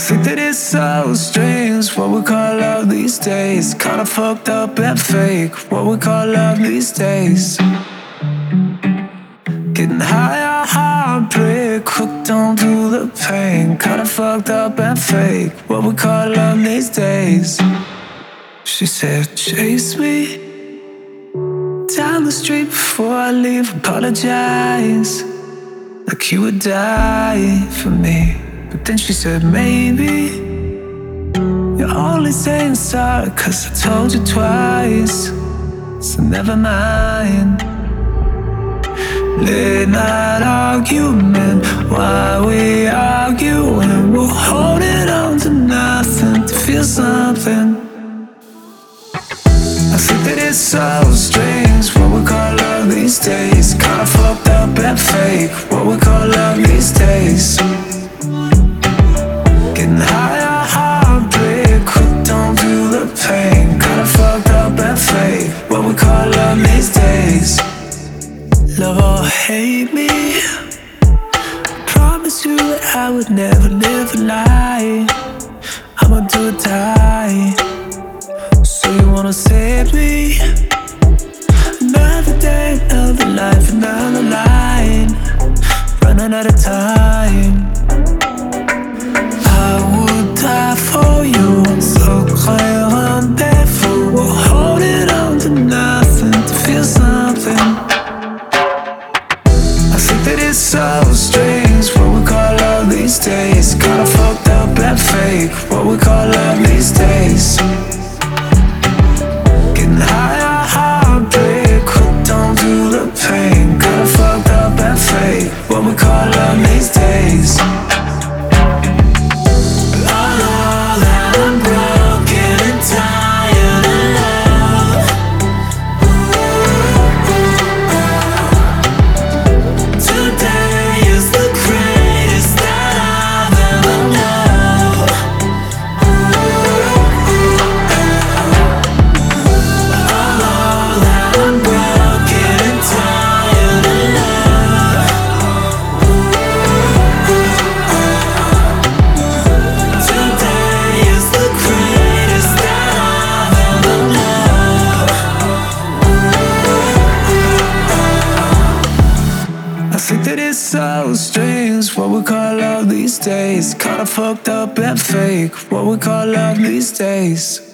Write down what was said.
think that it's so strange what we call love these days. Kinda fucked up and fake what we call love these days. Getting higher, heartbreak, hooked onto the pain. Kinda fucked up and fake what we call love these days. She said, chase me down the street before I leave, apologize like you would die for me. But then she said, maybe you're only saying sorry 'cause I told you twice, so never mind. Late night argument, why we arguing? We're holding on to nothing to feel something. I think that it's so strange what we call love these days. Kinda fucked up and fake what we call love these days. Getting higher, heartbreak, hooked onto the pain. Kinda fucked up and fake what we call love these days. Love or hate me, promise you that I would never live a lie. I'ma do or die. So you wanna save me? Another day, another life, another line, running out of time. I would die for you, so clear rendezvous. We're holding on to nothing to feel something. I think that it's so strange what we call love these days. Kinda fucked up and fake what we call love these days. Getting higher, heartbreak, hooked onto the pain. Kinda fucked up and fake what we call love these days. I think that it's so strange what we call love these days. Kinda fucked up and fake what we call love these days.